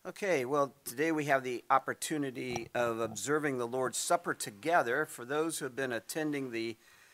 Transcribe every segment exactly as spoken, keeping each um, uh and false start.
Okay, well, today we have the opportunity of observing the Lord's Supper together. For those who have been attending the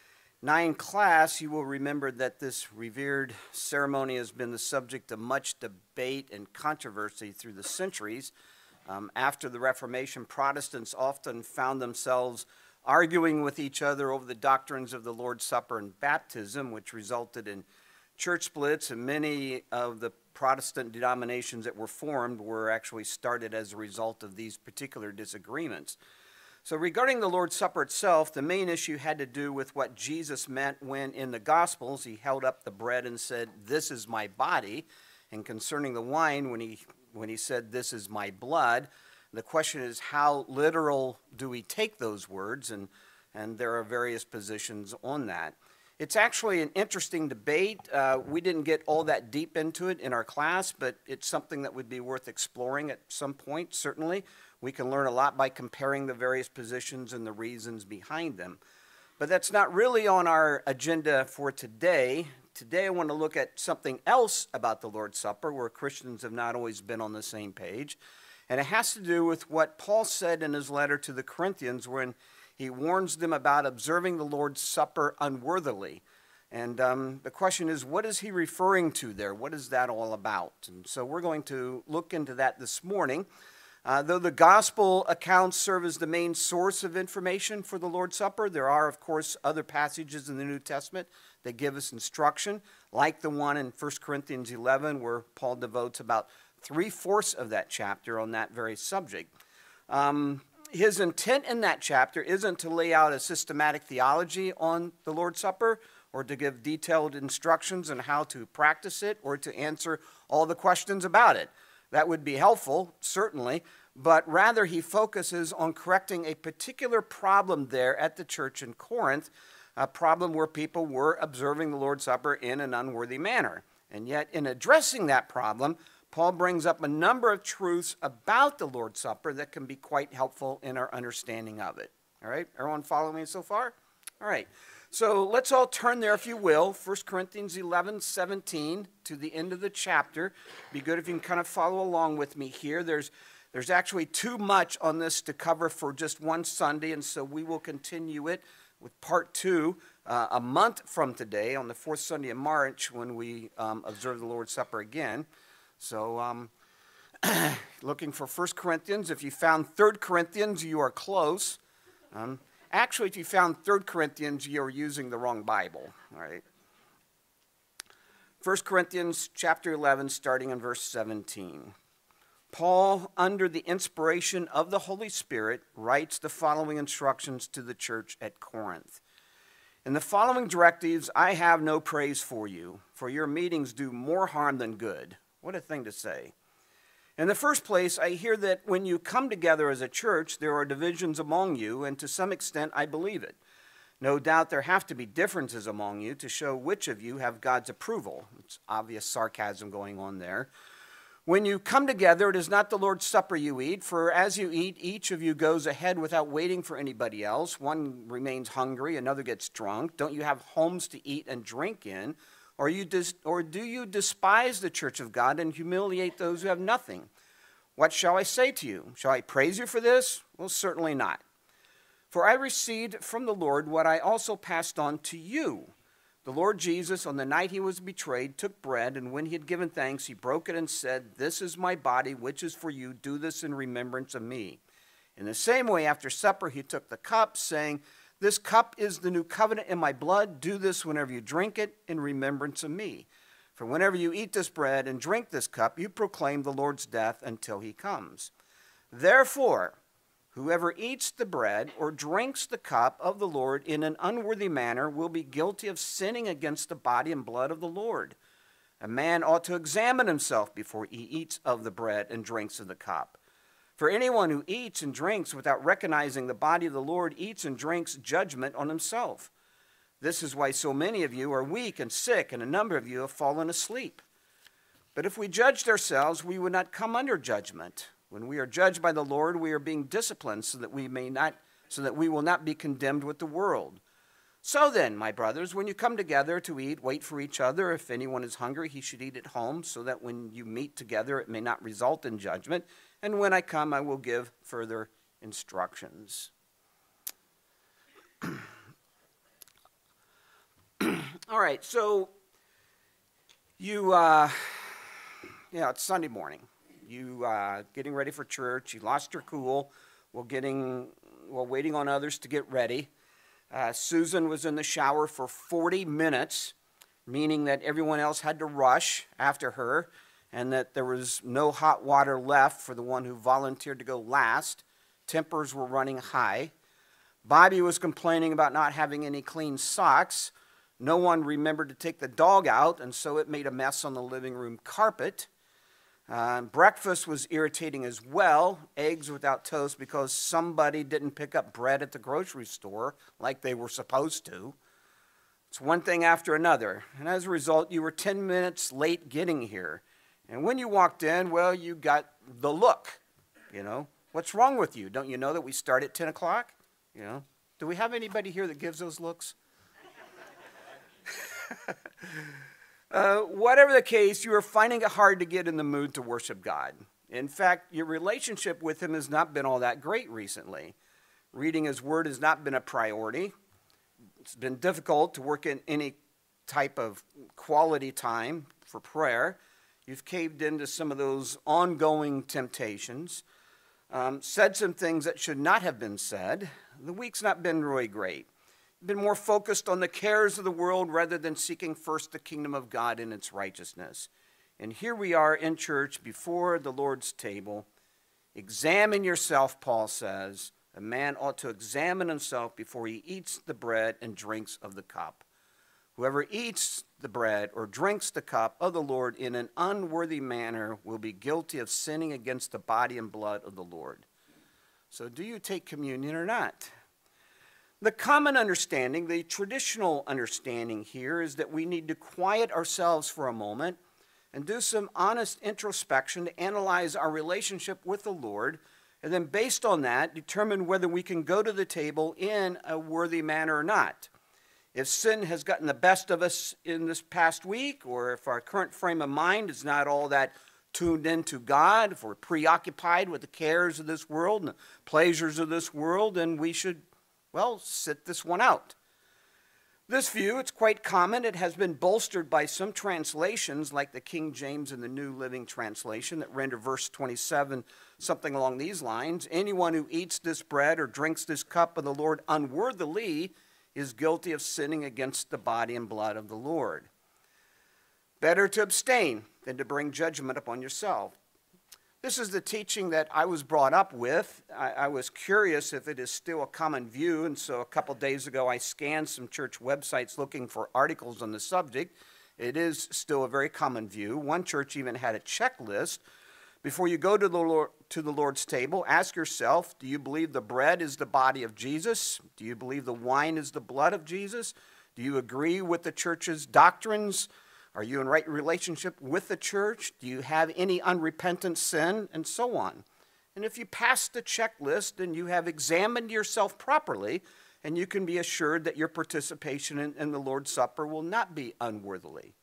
nine class, you will remember that this revered ceremony has been the subject of much debate and controversy through the centuries. Um, after the Reformation, Protestants often found themselves arguing with each other over the doctrines of the Lord's Supper and baptism, which resulted in church splits, and many of the Protestant denominations that were formed were actually started as a result of these particular disagreements. So regarding the Lord's Supper itself, the main issue had to do with what Jesus meant when in the Gospels he held up the bread and said, "This is my body," and concerning the wine when he, when he said, "This is my blood." The question is, how literal do we take those words? And, and there are various positions on that. It's actually an interesting debate. Uh, we didn't get all that deep into it in our class, but it's something that would be worth exploring at some point, certainly. We can learn a lot by comparing the various positions and the reasons behind them. But that's not really on our agenda for today. Today I want to look at something else about the Lord's Supper where Christians have not always been on the same page. And it has to do with what Paul said in his letter to the Corinthians when he warns them about observing the Lord's Supper unworthily. And um, the question is, what is he referring to there? What is that all about? And so we're going to look into that this morning. Uh, though the gospel accounts serve as the main source of information for the Lord's Supper, there are, of course, other passages in the New Testament that give us instruction, like the one in First Corinthians eleven, where Paul devotes about three-fourths of that chapter on that very subject. Um, His intent in that chapter isn't to lay out a systematic theology on the Lord's Supper or to give detailed instructions on how to practice it or to answer all the questions about it. That would be helpful, certainly, but rather he focuses on correcting a particular problem there at the church in Corinth, a problem where people were observing the Lord's Supper in an unworthy manner. And yet, in addressing that problem, Paul brings up a number of truths about the Lord's Supper that can be quite helpful in our understanding of it. All right, everyone follow me so far? All right, so let's all turn there, if you will, First Corinthians eleven, seventeen, to the end of the chapter. Be good if you can kind of follow along with me here. There's, there's actually too much on this to cover for just one Sunday, and so we will continue it with part two uh, a month from today on the fourth Sunday of March when we um, observe the Lord's Supper again. So um, looking for First Corinthians. If you found Third Corinthians, you are close. Um, actually, if you found Third Corinthians, you're using the wrong Bible. All right. First Corinthians chapter eleven, starting in verse seventeen. Paul, under the inspiration of the Holy Spirit, writes the following instructions to the church at Corinth. In the following directives, I have no praise for you, for your meetings do more harm than good. What a thing to say. In the first place, I hear that when you come together as a church, there are divisions among you, and to some extent I believe it. No doubt there have to be differences among you to show which of you have God's approval. It's obvious sarcasm going on there. When you come together, it is not the Lord's Supper you eat, for as you eat, each of you goes ahead without waiting for anybody else. One remains hungry, another gets drunk. Don't you have homes to eat and drink in? Or, you dis- or do you despise the church of God and humiliate those who have nothing? What shall I say to you? Shall I praise you for this? Well, certainly not. For I received from the Lord what I also passed on to you. The Lord Jesus, on the night he was betrayed, took bread, and when he had given thanks, he broke it and said, "This is my body, which is for you. Do this in remembrance of me." In the same way, after supper, he took the cup, saying, "This cup is the new covenant in my blood. Do this whenever you drink it in remembrance of me. For whenever you eat this bread and drink this cup, you proclaim the Lord's death until he comes. Therefore, whoever eats the bread or drinks the cup of the Lord in an unworthy manner will be guilty of sinning against the body and blood of the Lord. A man ought to examine himself before he eats of the bread and drinks of the cup. For anyone who eats and drinks without recognizing the body of the Lord eats and drinks judgment on himself. This is why so many of you are weak and sick, and a number of you have fallen asleep. But if we judged ourselves, we would not come under judgment. When we are judged by the Lord, we are being disciplined so that we may not, so that we will not be condemned with the world. So then, my brothers, when you come together to eat, wait for each other. If anyone is hungry, he should eat at home, so that when you meet together, it may not result in judgment. And when I come, I will give further instructions. All right, so you, uh, yeah, it's Sunday morning. You uh, getting ready for church. You lost your cool while getting, while waiting on others to get ready. Uh, Susan was in the shower for forty minutes, meaning that everyone else had to rush after her, and that there was no hot water left for the one who volunteered to go last. Tempers were running high. Bobby was complaining about not having any clean socks. No one remembered to take the dog out, and so it made a mess on the living room carpet. Uh, breakfast was irritating as well, eggs without toast because somebody didn't pick up bread at the grocery store like they were supposed to. It's one thing after another, and as a result, you were ten minutes late getting here. And when you walked in, well, you got the look, you know. What's wrong with you? Don't you know that we start at ten o'clock? You know, do we have anybody here that gives those looks? Uh, whatever the case, you are finding it hard to get in the mood to worship God. In fact, your relationship with him has not been all that great recently. Reading his word has not been a priority. It's been difficult to work in any type of quality time for prayer. You've caved into some of those ongoing temptations, um, said some things that should not have been said. The week's not been really great. Been more focused on the cares of the world rather than seeking first the kingdom of God and its righteousness. And here we are in church before the Lord's table. Examine yourself, Paul says. A man ought to examine himself before he eats the bread and drinks of the cup. Whoever eats the bread or drinks the cup of the Lord in an unworthy manner will be guilty of sinning against the body and blood of the Lord. So do you take communion or not? The common understanding, the traditional understanding here is that we need to quiet ourselves for a moment and do some honest introspection to analyze our relationship with the Lord, and then based on that, determine whether we can go to the table in a worthy manner or not. If sin has gotten the best of us in this past week, or if our current frame of mind is not all that tuned into God, if we're preoccupied with the cares of this world and the pleasures of this world, then we should well, sit this one out. This view, it's quite common. It has been bolstered by some translations like the King James and the New Living Translation that render verse twenty-seven something along these lines. Anyone who eats this bread or drinks this cup of the Lord unworthily is guilty of sinning against the body and blood of the Lord. Better to abstain than to bring judgment upon yourself. This is the teaching that I was brought up with. I, I was curious if it is still a common view, and so a couple days ago I scanned some church websites looking for articles on the subject. It is still a very common view. One church even had a checklist. Before you go to the Lord, to the Lord's table, ask yourself, do you believe the bread is the body of Jesus? Do you believe the wine is the blood of Jesus? Do you agree with the church's doctrines? Are you in right relationship with the church? Do you have any unrepentant sin? And so on. And if you pass the checklist, then you have examined yourself properly, and you can be assured that your participation in, in the Lord's Supper will not be unworthily.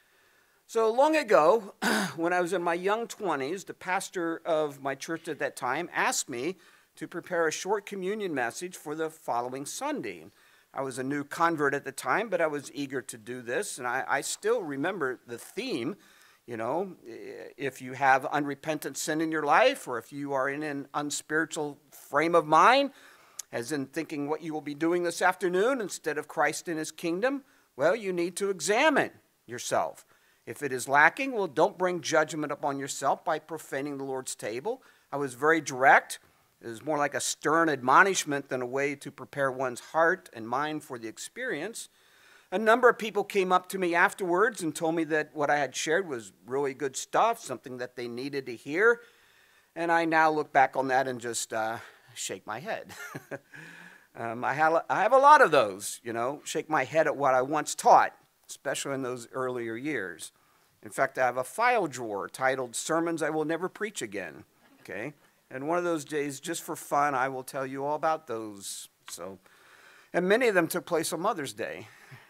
So long ago, when I was in my young twenties, the pastor of my church at that time asked me to prepare a short communion message for the following Sunday. I was a new convert at the time, but I was eager to do this, and I, I still remember the theme. You know, if you have unrepentant sin in your life, or if you are in an unspiritual frame of mind, as in thinking what you will be doing this afternoon instead of Christ in his kingdom, well, you need to examine yourself. If it is lacking, well, don't bring judgment upon yourself by profaning the Lord's table. I was very direct. It was more like a stern admonishment than a way to prepare one's heart and mind for the experience. A number of people came up to me afterwards and told me that what I had shared was really good stuff, something that they needed to hear. And I now look back on that and just uh, shake my head. um, I, have, I have a lot of those, you know, shake my head at what I once taught, especially in those earlier years. In fact, I have a file drawer titled Sermons I Will Never Preach Again, okay? And one of those days, just for fun, I will tell you all about those. So And many of them took place on Mother's Day.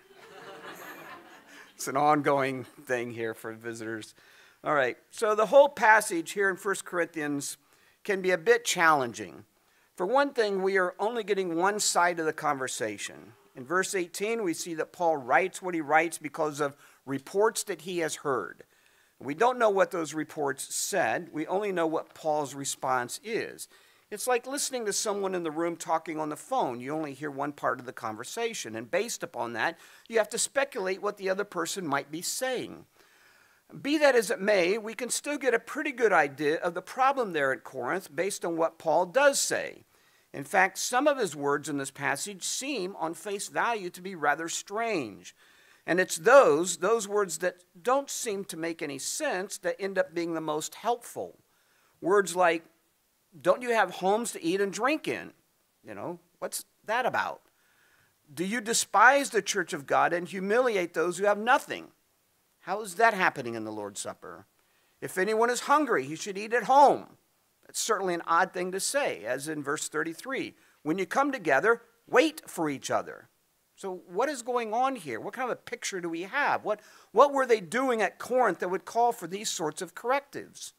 It's an ongoing thing here for visitors. All right, so the whole passage here in First Corinthians can be a bit challenging. For one thing, we are only getting one side of the conversation. In verse eighteen, we see that Paul writes what he writes because of reports that he has heard. We don't know what those reports said. We only know what Paul's response is. It's like listening to someone in the room talking on the phone. You only hear one part of the conversation, and based upon that, you have to speculate what the other person might be saying. Be that as it may, we can still get a pretty good idea of the problem there at Corinth based on what Paul does say. In fact, some of his words in this passage seem on face value to be rather strange. And it's those, those words that don't seem to make any sense that end up being the most helpful. Words like, don't you have homes to eat and drink in? You know, what's that about? Do you despise the church of God and humiliate those who have nothing? How is that happening in the Lord's Supper? If anyone is hungry, he should eat at home. That's certainly an odd thing to say, as in verse thirty-three. When you come together, wait for each other. So what is going on here? What kind of a picture do we have? What, what were they doing at Corinth that would call for these sorts of correctives?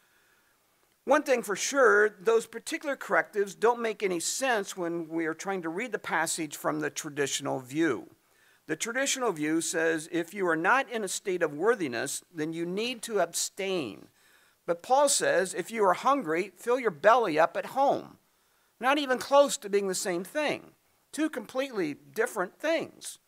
One thing for sure, those particular correctives don't make any sense when we are trying to read the passage from the traditional view. The traditional view says if you are not in a state of worthiness, then you need to abstain. But Paul says if you are hungry, fill your belly up at home. Not even close to being the same thing. Two completely different things.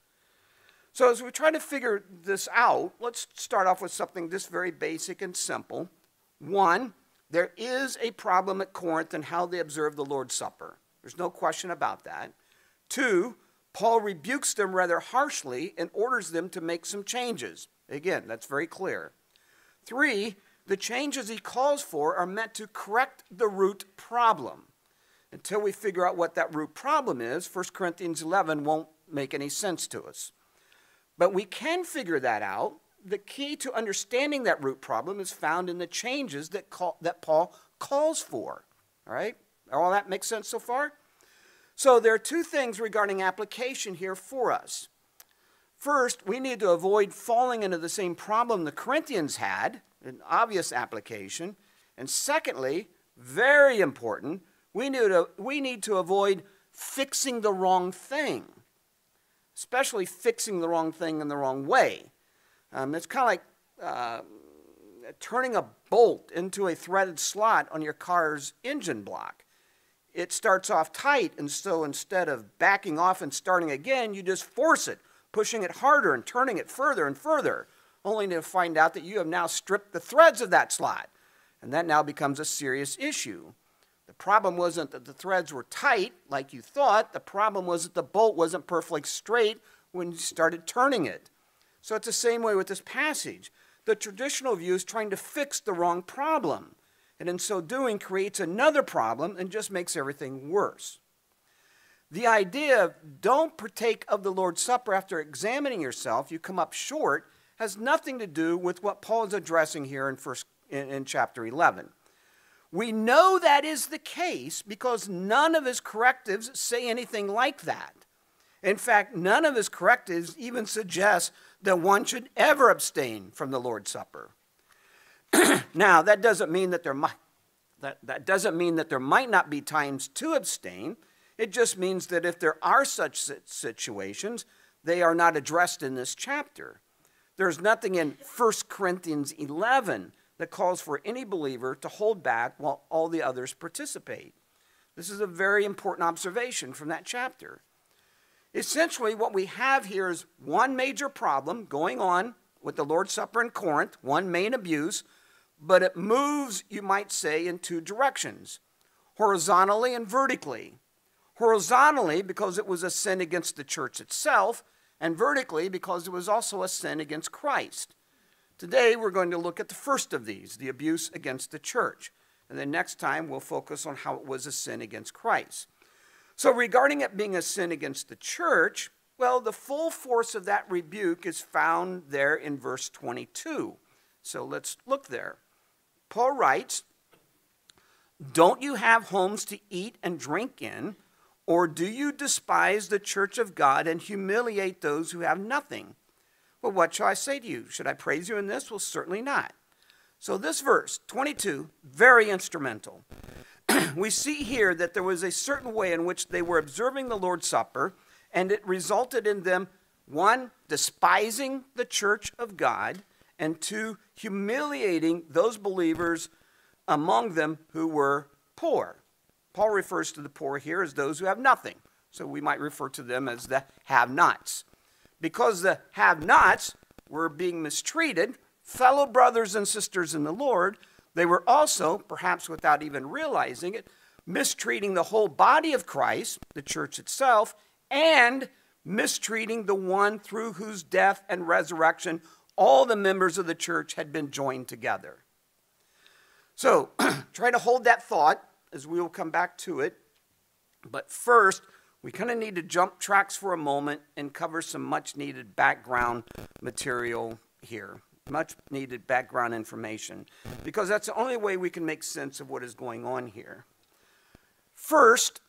So as we try to figure this out, let's start off with something just very basic and simple. One, there is a problem at Corinth in how they observe the Lord's Supper. There's no question about that. Two, Paul rebukes them rather harshly and orders them to make some changes. Again, that's very clear. Three, the changes he calls for are meant to correct the root problem. Until we figure out what that root problem is, First Corinthians eleven won't make any sense to us. But we can figure that out. The key to understanding that root problem is found in the changes that, call, that Paul calls for. All right? All that makes sense so far? So there are two things regarding application here for us. First, we need to avoid falling into the same problem the Corinthians had, an obvious application. And secondly, very important, we need to, we need to avoid fixing the wrong thing, especially fixing the wrong thing in the wrong way. Um, it's kind of like uh, turning a bolt into a threaded slot on your car's engine block. It starts off tight, and so instead of backing off and starting again, you just force it, pushing it harder and turning it further and further, only to find out that you have now stripped the threads of that slot. And that now becomes a serious issue. The problem wasn't that the threads were tight like you thought. The problem was that the bolt wasn't perfectly straight when you started turning it. So it's the same way with this passage. The traditional view is trying to fix the wrong problem, and in so doing creates another problem and just makes everything worse. The idea of don't partake of the Lord's Supper after examining yourself, you come up short, has nothing to do with what Paul is addressing here in, first, in, in chapter eleven. We know that is the case because none of his correctives say anything like that. In fact, none of his correctives even suggest that one should ever abstain from the Lord's Supper. Now, that doesn't mean that there might that, that doesn't mean that there might not be times to abstain. It just means that if there are such situations, they are not addressed in this chapter. There's nothing in First Corinthians eleven that calls for any believer to hold back while all the others participate. This is a very important observation from that chapter. Essentially, what we have here is one major problem going on with the Lord's Supper in Corinth, one main abuse, but it moves, you might say, in two directions, horizontally and vertically. Horizontally, because it was a sin against the church itself, and vertically, because it was also a sin against Christ. Today, we're going to look at the first of these, the abuse against the church. And then next time, we'll focus on how it was a sin against Christ. So regarding it being a sin against the church, well, the full force of that rebuke is found there in verse twenty-two. So let's look there. Paul writes, "Don't you have homes to eat and drink in? Or do you despise the church of God and humiliate those who have nothing? Well, what shall I say to you? Should I praise you in this? Well, certainly not. So this verse, twenty-two, very instrumental. We see here that there was a certain way in which they were observing the Lord's Supper, and it resulted in them, one, despising the church of God, and two, humiliating those believers among them who were poor. Paul refers to the poor here as those who have nothing. So we might refer to them as the have-nots. Because the have-nots were being mistreated, fellow brothers and sisters in the Lord, they were also, perhaps without even realizing it, mistreating the whole body of Christ, the church itself, and mistreating the one through whose death and resurrection all the members of the church had been joined together. So try to hold that thought as we will come back to it. But first, we kind of need to jump tracks for a moment and cover some much needed background material here. Much needed background information. Because that's the only way we can make sense of what is going on here. First,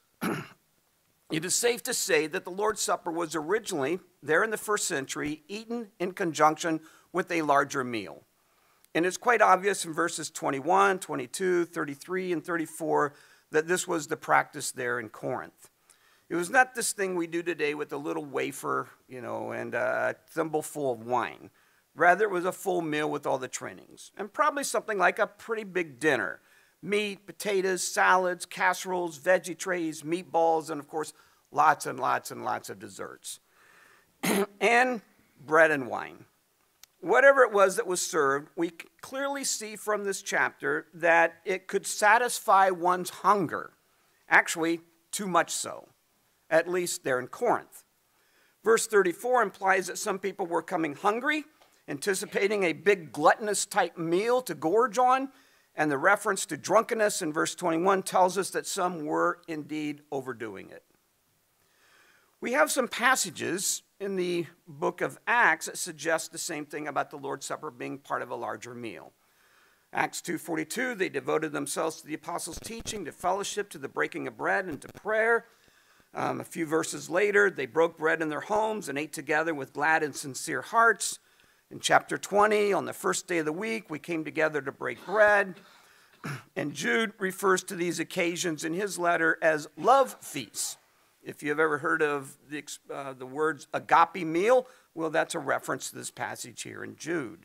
it is safe to say that the Lord's Supper was originally, there in the first century, eaten in conjunction with a larger meal. And it's quite obvious in verses twenty-one, twenty-two, thirty-three, and thirty-four that this was the practice there in Corinth. It was not this thing we do today with a little wafer, you know, and a thimble full of wine. Rather, it was a full meal with all the trimmings, and probably something like a pretty big dinner. Meat, potatoes, salads, casseroles, veggie trays, meatballs, and of course, lots and lots and lots of desserts. And bread and wine. Whatever it was that was served, we clearly see from this chapter that it could satisfy one's hunger. Actually, too much so, at least there in Corinth. Verse thirty-four implies that some people were coming hungry, anticipating a big gluttonous type meal to gorge on, and the reference to drunkenness in verse twenty-one tells us that some were indeed overdoing it. We have some passages in the book of Acts that suggest the same thing about the Lord's Supper being part of a larger meal. Acts two forty-two, they devoted themselves to the apostles' teaching, to fellowship, to the breaking of bread, and to prayer. Um, a few verses later, they broke bread in their homes and ate together with glad and sincere hearts. In chapter twenty, on the first day of the week, we came together to break bread. And Jude refers to these occasions in his letter as love feasts. If you've ever heard of the, uh, the words agape meal, well, that's a reference to this passage here in Jude.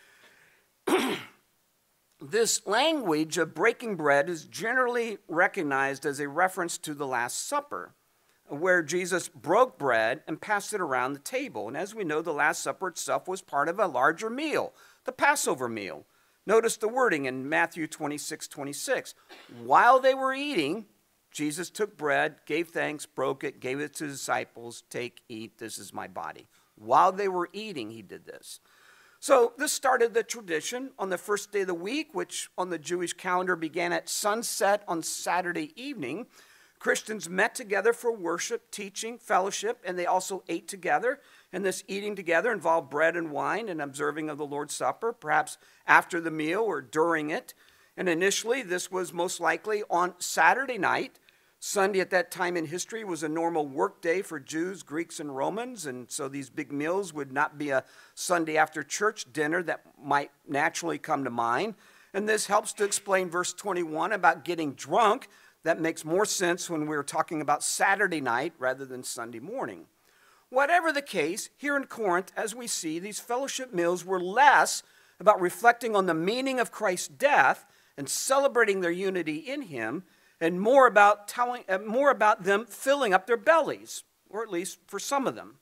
This language of breaking bread is generally recognized as a reference to the Last Supper, where Jesus broke bread and passed it around the table. And as we know, the Last Supper itself was part of a larger meal, the Passover meal. Notice the wording in Matthew twenty-six twenty-six. While they were eating, Jesus took bread, gave thanks, broke it, gave it to his disciples. Take, eat, this is my body. While they were eating, he did this. So this started the tradition on the first day of the week, which on the Jewish calendar began at sunset on Saturday evening. Christians met together for worship, teaching, fellowship, and they also ate together. And this eating together involved bread and wine and observing of the Lord's Supper, perhaps after the meal or during it. And initially, this was most likely on Saturday night. Sunday at that time in history was a normal work day for Jews, Greeks, and Romans, and so these big meals would not be a Sunday after church dinner that might naturally come to mind. And this helps to explain verse twenty-one about getting drunk. That makes more sense when we're talking about Saturday night rather than Sunday morning. Whatever the case, here in Corinth, as we see, these fellowship meals were less about reflecting on the meaning of Christ's death and celebrating their unity in him, and more about telling, uh, more about them filling up their bellies, or at least for some of them.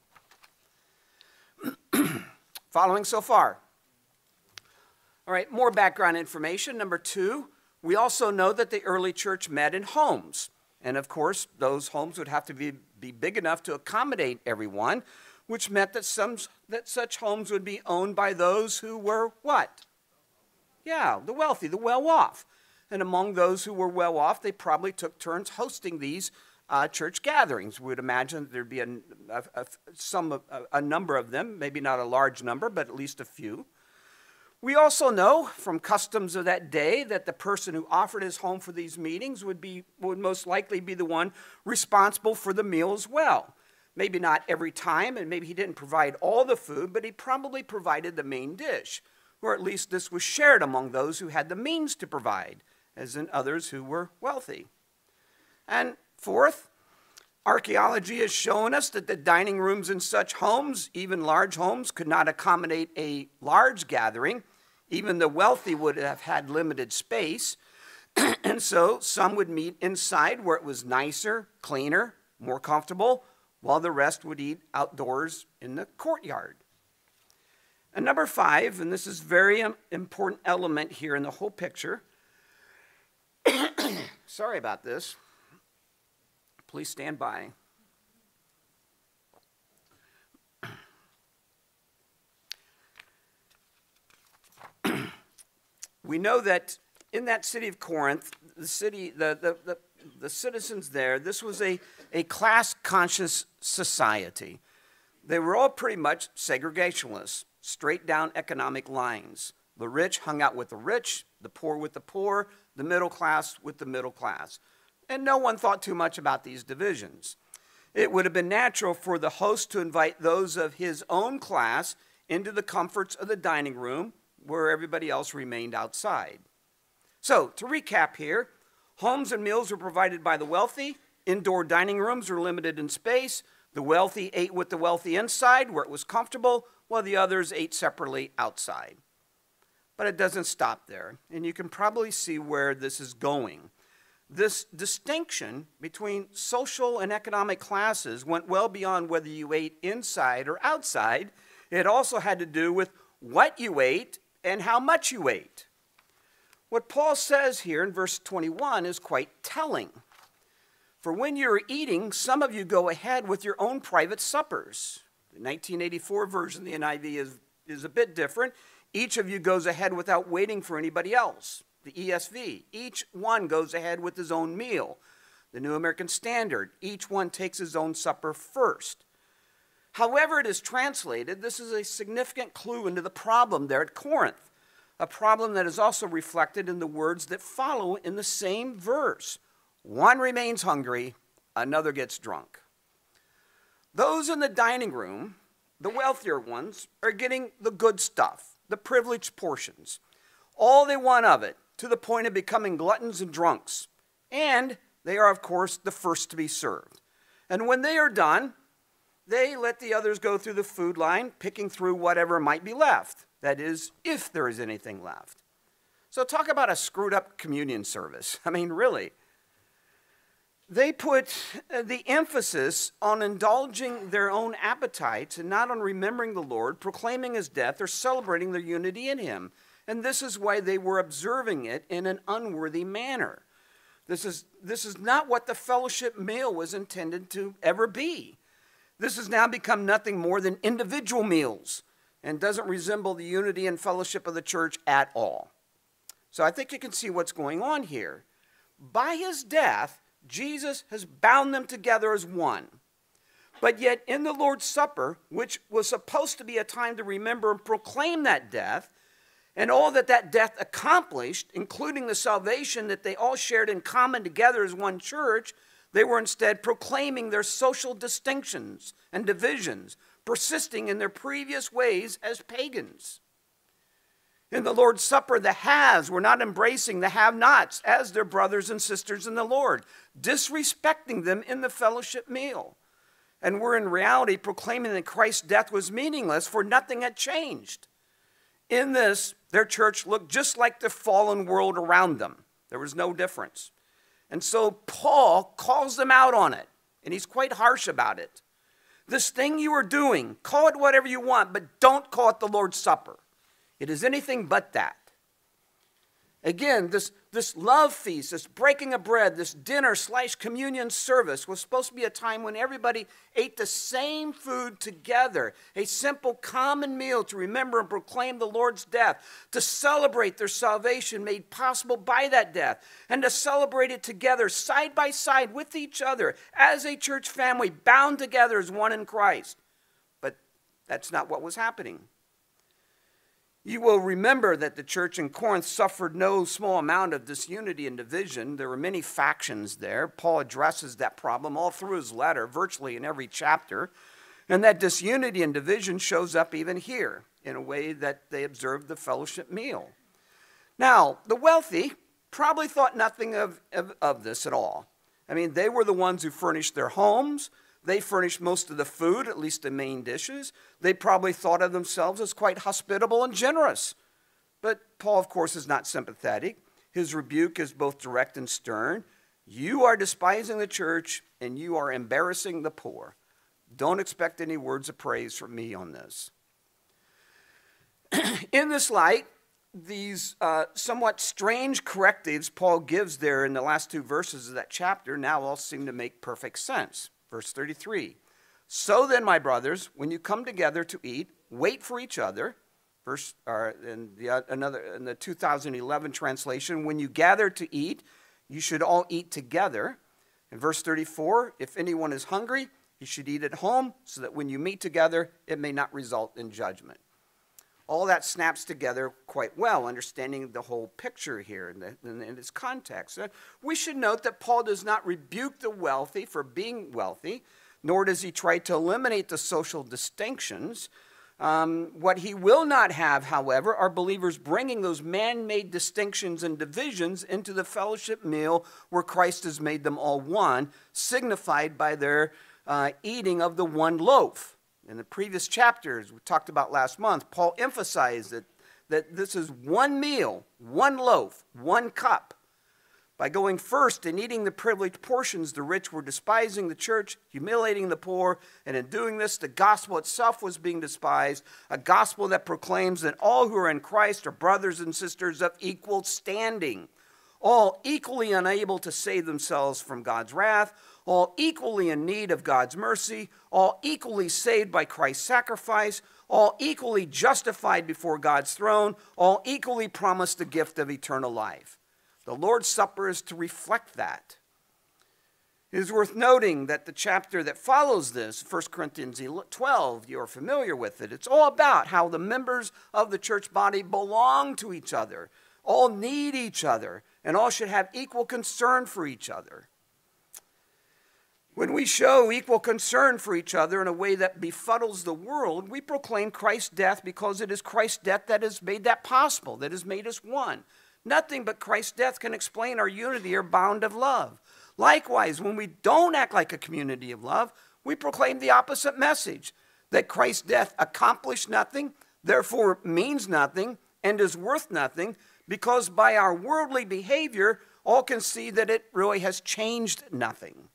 Following so far? All right, more background information. Number two, we also know that the early church met in homes. And of course, those homes would have to be, be big enough to accommodate everyone, which meant that, some, that such homes would be owned by those who were what? Yeah, the wealthy, the well-off. And among those who were well-off, they probably took turns hosting these uh, church gatherings. We would imagine that there'd be a, a, a, some, a, a number of them, maybe not a large number, but at least a few. We also know from customs of that day that the person who offered his home for these meetings would be would most likely be the one responsible for the meal as well. Maybe not every time, and maybe he didn't provide all the food, but he probably provided the main dish, or at least this was shared among those who had the means to provide, as in others who were wealthy. And fourth, archaeology has shown us that the dining rooms in such homes, even large homes, could not accommodate a large gathering. Even the wealthy would have had limited space. And so some would meet inside where it was nicer, cleaner, more comfortable, while the rest would eat outdoors in the courtyard. And number five, and this is a very important element here in the whole picture. Sorry about this. Please stand by. We know that in that city of Corinth, the city, the, the, the, the citizens there, this was a, a class-conscious society. They were all pretty much segregationists, straight down economic lines. The rich hung out with the rich, the poor with the poor, the middle class with the middle class. And no one thought too much about these divisions. It would have been natural for the host to invite those of his own class into the comforts of the dining room, where everybody else remained outside. So, to recap here, homes and meals were provided by the wealthy. Indoor dining rooms were limited in space. The wealthy ate with the wealthy inside, where it was comfortable, while the others ate separately outside. But it doesn't stop there, and you can probably see where this is going. This distinction between social and economic classes went well beyond whether you ate inside or outside. It also had to do with what you ate and how much you ate. What Paul says here in verse twenty-one is quite telling. For when you're eating, some of you go ahead with your own private suppers. The nineteen eighty-four version of the N I V is, is a bit different. Each of you goes ahead without waiting for anybody else. The E S V, each one goes ahead with his own meal. The New American Standard, each one takes his own supper first. However it is translated, this is a significant clue into the problem there at Corinth, a problem that is also reflected in the words that follow in the same verse. One remains hungry, another gets drunk. Those in the dining room, the wealthier ones, are getting the good stuff, the privileged portions, all they want of it, to the point of becoming gluttons and drunks. And they are, of course, the first to be served. And when they are done, they let the others go through the food line, picking through whatever might be left. That is, if there is anything left. So talk about a screwed up communion service. I mean, really. They put the emphasis on indulging their own appetites and not on remembering the Lord, proclaiming his death, or celebrating their unity in him. And this is why they were observing it in an unworthy manner. This is, this is not what the fellowship meal was intended to ever be. This has now become nothing more than individual meals and doesn't resemble the unity and fellowship of the church at all. So I think you can see what's going on here. By his death, Jesus has bound them together as one. But yet in the Lord's Supper, which was supposed to be a time to remember and proclaim that death, and all that that death accomplished, including the salvation that they all shared in common together as one church, they were instead proclaiming their social distinctions and divisions, persisting in their previous ways as pagans. In the Lord's Supper, the haves were not embracing the have-nots as their brothers and sisters in the Lord, disrespecting them in the fellowship meal. And were in reality proclaiming that Christ's death was meaningless, for nothing had changed. In this, their church looked just like the fallen world around them. There was no difference. And so Paul calls them out on it, and he's quite harsh about it. This thing you are doing, call it whatever you want, but don't call it the Lord's Supper. It is anything but that. Again, this, this love feast, this breaking of bread, this dinner slash communion service was supposed to be a time when everybody ate the same food together, a simple common meal to remember and proclaim the Lord's death, to celebrate their salvation made possible by that death, and to celebrate it together side by side with each other as a church family bound together as one in Christ. But that's not what was happening. You will remember that the church in Corinth suffered no small amount of disunity and division. There were many factions there. Paul addresses that problem all through his letter, virtually in every chapter. And that disunity and division shows up even here in a way that they observed the fellowship meal. Now, the wealthy probably thought nothing of, of, of this at all. I mean, they were the ones who furnished their homes. They furnished most of the food, at least the main dishes. They probably thought of themselves as quite hospitable and generous. But Paul, of course, is not sympathetic. His rebuke is both direct and stern. You are despising the church, and you are embarrassing the poor. Don't expect any words of praise from me on this. In this light, these uh, somewhat strange correctives Paul gives there in the last two verses of that chapter now all seem to make perfect sense. Verse thirty-three, so then, my brothers, when you come together to eat, wait for each other. Verse, uh, in, the, uh, another, in the two thousand eleven translation, when you gather to eat, you should all eat together. In verse thirty-four, if anyone is hungry, he should eat at home, so that when you meet together, it may not result in judgment. All that snaps together quite well, understanding the whole picture here in, the, in, in its context. Uh, we should note that Paul does not rebuke the wealthy for being wealthy, nor does he try to eliminate the social distinctions. Um, what he will not have, however, are believers bringing those man-made distinctions and divisions into the fellowship meal where Christ has made them all one, signified by their uh, eating of the one loaf. In the previous chapters we talked about last month, Paul emphasized that, that this is one meal, one loaf, one cup. By going first and eating the privileged portions, the rich were despising the church, humiliating the poor, and in doing this, the gospel itself was being despised, a gospel that proclaims that all who are in Christ are brothers and sisters of equal standing, all equally unable to save themselves from God's wrath, all equally in need of God's mercy, all equally saved by Christ's sacrifice, all equally justified before God's throne, all equally promised the gift of eternal life. The Lord's Supper is to reflect that. It is worth noting that the chapter that follows this, First Corinthians twelve, you're familiar with it. It's all about how the members of the church body belong to each other, all need each other, and all should have equal concern for each other. When we show equal concern for each other in a way that befuddles the world, we proclaim Christ's death because it is Christ's death that has made that possible, that has made us one. Nothing but Christ's death can explain our unity or bond of love. Likewise, when we don't act like a community of love, we proclaim the opposite message, that Christ's death accomplished nothing, therefore means nothing, and is worth nothing, because by our worldly behavior, all can see that it really has changed nothing.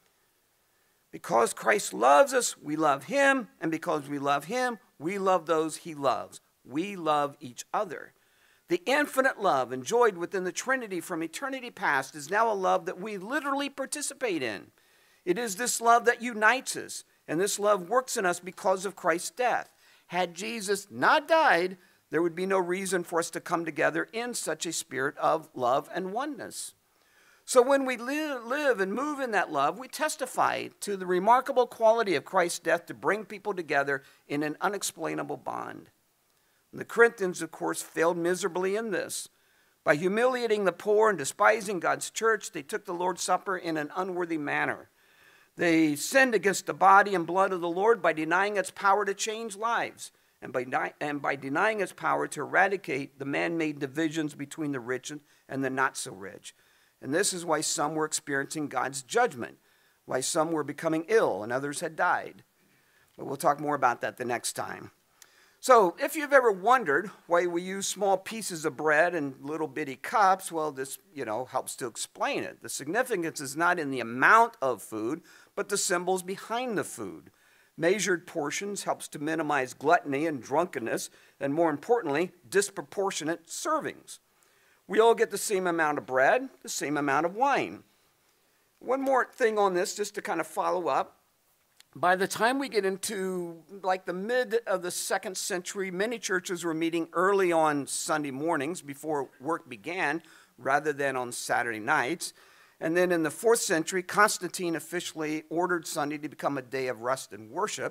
Because Christ loves us, we love him, and because we love him, we love those he loves. We love each other. The infinite love enjoyed within the Trinity from eternity past is now a love that we literally participate in. It is this love that unites us, and this love works in us because of Christ's death. Had Jesus not died, there would be no reason for us to come together in such a spirit of love and oneness. So when we live, live and move in that love, we testify to the remarkable quality of Christ's death to bring people together in an unexplainable bond. And the Corinthians, of course, failed miserably in this. By humiliating the poor and despising God's church, they took the Lord's Supper in an unworthy manner. They sinned against the body and blood of the Lord by denying its power to change lives, and by, and by denying its power to eradicate the man-made divisions between the rich and the not-so-rich. And this is why some were experiencing God's judgment, why some were becoming ill and others had died. But we'll talk more about that the next time. So if you've ever wondered why we use small pieces of bread and little bitty cups, well, this, you know, helps to explain it. The significance is not in the amount of food, but the symbols behind the food. Measured portions helps to minimize gluttony and drunkenness, and more importantly, disproportionate servings. We all get the same amount of bread, the same amount of wine. One more thing on this, just to kind of follow up. By the time we get into like the mid of the second century, many churches were meeting early on Sunday mornings before work began, rather than on Saturday nights. And then in the fourth century, Constantine officially ordered Sunday to become a day of rest and worship.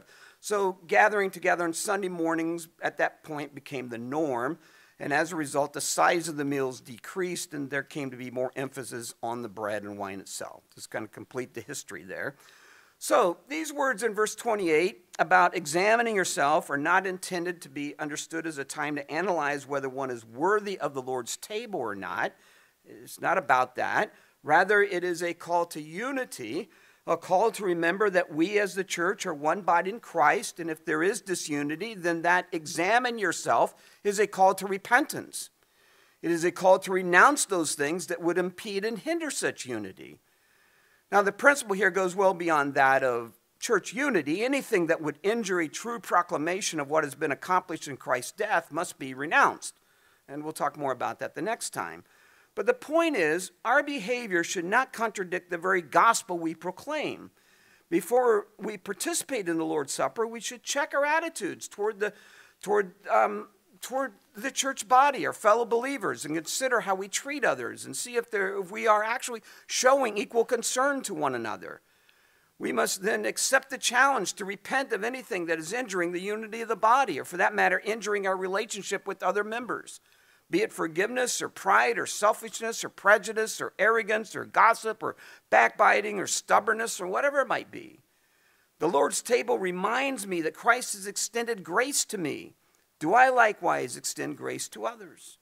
So gathering together on Sunday mornings at that point became the norm. And as a result, the size of the meals decreased, and there came to be more emphasis on the bread and wine itself. Just kind of complete the history there. So these words in verse twenty-eight about examining yourself are not intended to be understood as a time to analyze whether one is worthy of the Lord's table or not. It's not about that. Rather, it is a call to unity, a call to remember that we as the church are one body in Christ, and if there is disunity, then that examine yourself is a call to repentance. It is a call to renounce those things that would impede and hinder such unity. Now, the principle here goes well beyond that of church unity. Anything that would injure a true proclamation of what has been accomplished in Christ's death must be renounced. And we'll talk more about that the next time. But the point is, our behavior should not contradict the very gospel we proclaim. Before we participate in the Lord's Supper, we should check our attitudes toward the, toward, um, toward the church body, our fellow believers, and consider how we treat others and see if, if we are actually showing equal concern to one another. We must then accept the challenge to repent of anything that is injuring the unity of the body, or for that matter, injuring our relationship with other members. Be it forgiveness or pride or selfishness or prejudice or arrogance or gossip or backbiting or stubbornness or whatever it might be. The Lord's table reminds me that Christ has extended grace to me. Do I likewise extend grace to others?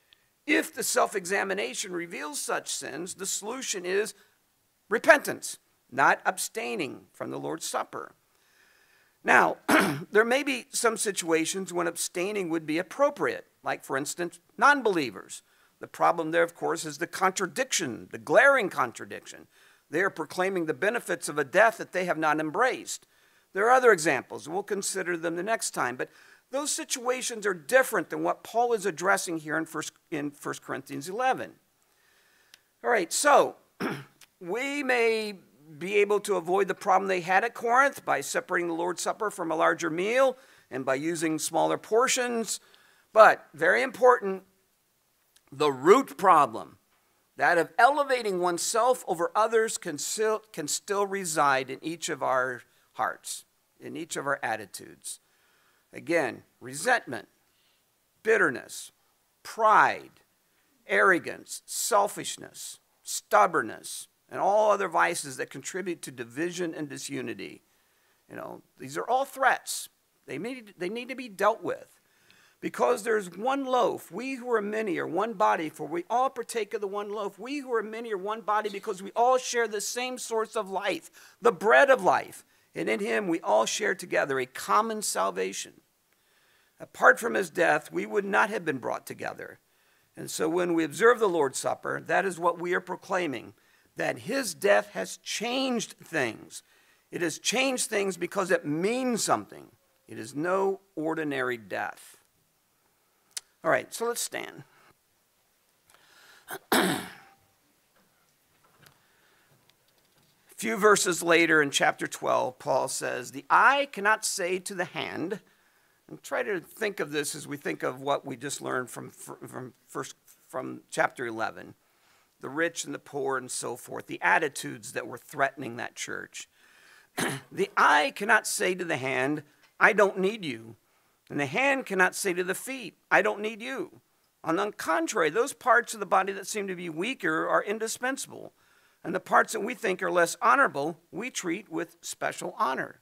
If the self-examination reveals such sins, the solution is repentance, not abstaining from the Lord's Supper. Now, there may be some situations when abstaining would be appropriate, like, for instance, non-believers. The problem there, of course, is the contradiction, the glaring contradiction. They are proclaiming the benefits of a death that they have not embraced. There are other examples, and we'll consider them the next time, but those situations are different than what Paul is addressing here in First, in First Corinthians eleven. All right, so we may be able to avoid the problem they had at Corinth by separating the Lord's Supper from a larger meal and by using smaller portions. But, very important, the root problem, that of elevating oneself over others, can still, can still reside in each of our hearts, in each of our attitudes. Again, resentment, bitterness, pride, arrogance, selfishness, stubbornness, and all other vices that contribute to division and disunity. You know, these are all threats. They need, they need to be dealt with. Because there's one loaf, we who are many are one body, for we all partake of the one loaf. We who are many are one body because we all share the same source of life, the bread of life. And in him we all share together a common salvation. Apart from his death, we would not have been brought together. And so when we observe the Lord's Supper, that is what we are proclaiming, that his death has changed things. It has changed things because it means something. It is no ordinary death. All right, so let's stand. A few verses later in chapter twelve, Paul says, the eye cannot say to the hand, and try to think of this as we think of what we just learned from, from, first, from chapter eleven. The rich and the poor and so forth, the attitudes that were threatening that church. The eye cannot say to the hand, I don't need you. And the hand cannot say to the feet, I don't need you. On the contrary, those parts of the body that seem to be weaker are indispensable. And the parts that we think are less honorable, we treat with special honor.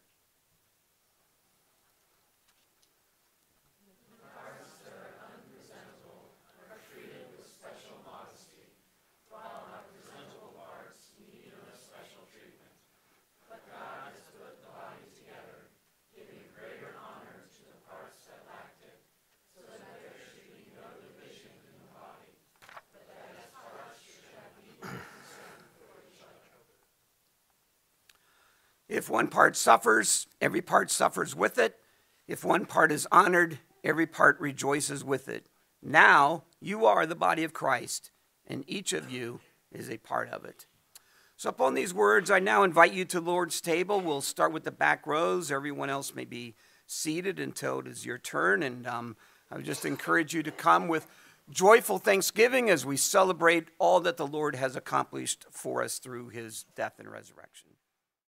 If one part suffers, every part suffers with it. If one part is honored, every part rejoices with it. Now you are the body of Christ, and each of you is a part of it. So upon these words, I now invite you to the Lord's table. We'll start with the back rows. Everyone else may be seated until it is your turn. And um, I would just encourage you to come with joyful thanksgiving as we celebrate all that the Lord has accomplished for us through his death and resurrection.